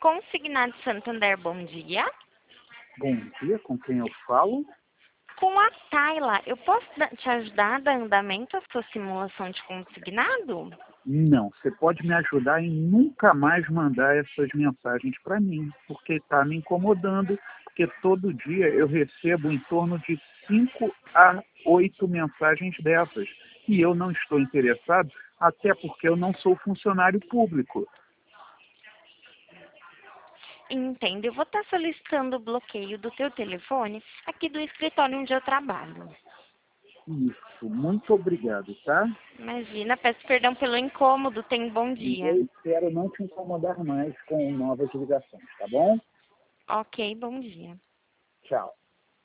Consignado Santander, bom dia. Bom dia, com quem eu falo? Com a Tayla, eu posso te ajudar a dar andamento à sua simulação de consignado? Não, você pode me ajudar em nunca mais mandar essas mensagens para mim, porque está me incomodando, porque todo dia eu recebo em torno de 5 a 8 mensagens dessas, e eu não estou interessado, até porque eu não sou funcionário público. Entendo, eu vou estar solicitando o bloqueio do teu telefone aqui do escritório onde eu trabalho. Isso, muito obrigado, tá? Imagina, peço perdão pelo incômodo, tenha um bom E dia. eu espero não te incomodar mais com novas ligações, tá bom? Ok, bom dia. Tchau.